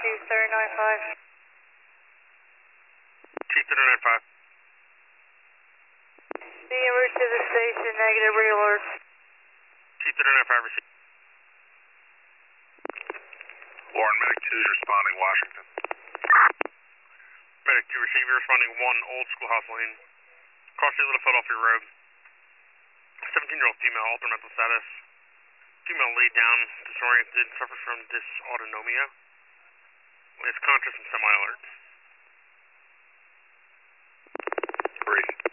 3095. Chief 3095. Being route to the station, negative realert. Chief 3095 received. Warren, Medic 2 is responding, Washington. Medic 2 receive, you're responding 1, Old Schoolhouse Lane. Cross the little foot off your road. 17-year-old female, altered mental status. Female laid down, disoriented, suffers from dysautonomia. Is conscious and semi-alert. Great.